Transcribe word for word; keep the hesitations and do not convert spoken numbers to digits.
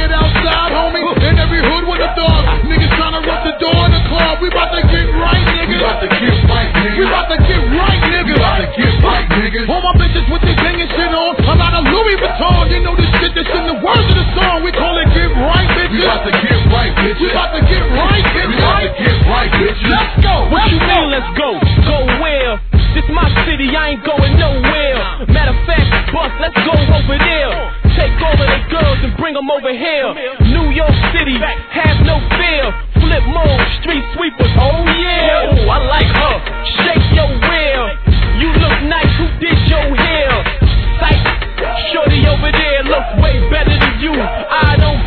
it outside, homie. In every hood with a dog. Niggas tryna rub the door in the club. We about to get right, nigga. We about to get right, nigga. We about to get right, nigga. We about to get right, nigga. All my bitches with their banging shit on. I'm out of Louis Vuitton. You know this shit that's in the words of the song. We call it get right, bitches. We about to get right, bitches. We about to get right, get we right. We about to get right, bitches. Let's go. What let's you go. mean, let's go? Go where? This my city, I ain't going nowhere. Matter of fact, bus, let's go over there. Take all of the girls and bring them over here. New York City, have no fear. Flip mode, street sweepers, oh yeah. Oh, I like her, shake your rear. You look nice, who did your hair? Sight, shorty over there look way better than you. I don't